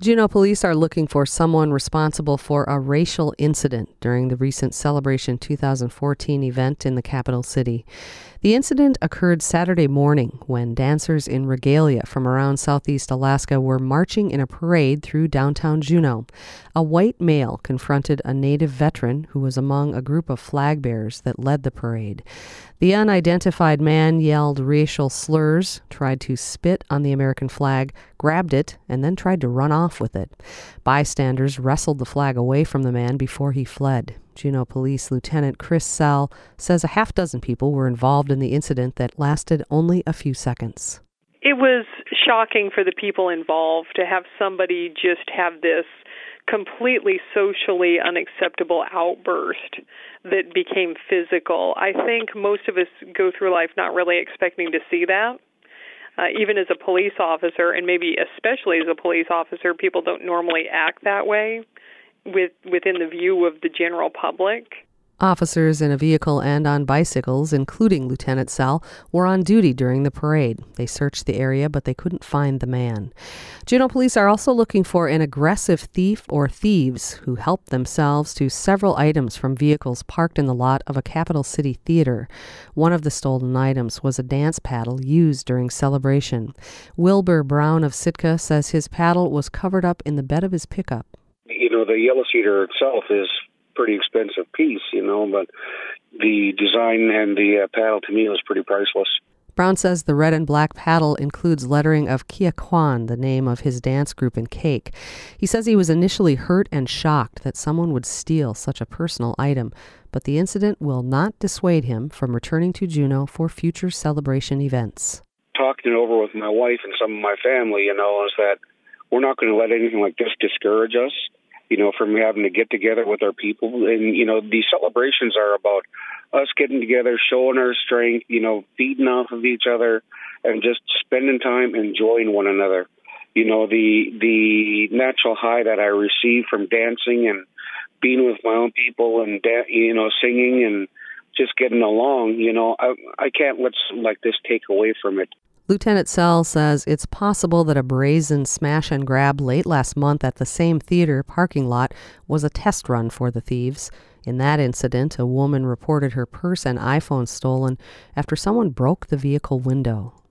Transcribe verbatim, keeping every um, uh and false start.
Juneau police are looking for someone responsible for a racial incident during the recent Celebration two thousand fourteen event in the capital city. The incident occurred Saturday morning when dancers in regalia from around southeast Alaska were marching in a parade through downtown Juneau. A white male confronted a Native veteran who was among a group of flag bearers that led the parade. The unidentified man yelled racial slurs, tried to spit on the American flag, grabbed it, and then tried to run off with it. Bystanders wrestled the flag away from the man before he fled. Juneau Police Lieutenant Chris Sell says a half dozen people were involved in the incident that lasted only a few seconds. It was shocking for the people involved to have somebody just have this completely socially unacceptable outburst that became physical. I think most of us go through life not really expecting to see that. Uh, even as a police officer, and maybe especially as a police officer, people don't normally act that way with within the view of the general public. Officers in a vehicle and on bicycles, including Lieutenant Sell, were on duty during the parade. They searched the area, but they couldn't find the man. Juneau police are also looking for an aggressive thief or thieves who helped themselves to several items from vehicles parked in the lot of a capital city theater. One of the stolen items was a dance paddle used during Celebration. Wilbur Brown of Sitka says his paddle was covered up in the bed of his pickup. You know, the yellow cedar itself is pretty expensive piece, you know, but the design and the uh, paddle to me was pretty priceless. Brown says the red and black paddle includes lettering of Kia Kwan, the name of his dance group in Cake. He says he was initially hurt and shocked that someone would steal such a personal item, but the incident will not dissuade him from returning to Juneau for future Celebration events. Talking it over with my wife and some of my family, you know, is that we're not going to let anything like this discourage us, you know, from having to get together with our people. And, you know, these celebrations are about us getting together, showing our strength, you know, feeding off of each other and just spending time enjoying one another. You know, the the natural high that I receive from dancing and being with my own people and, da- you know, singing and just getting along, you know, I, I can't let something like this take away from it. Lieutenant Sell says it's possible that a brazen smash and grab late last month at the same theater parking lot was a test run for the thieves. In that incident, a woman reported her purse and iPhone stolen after someone broke the vehicle window.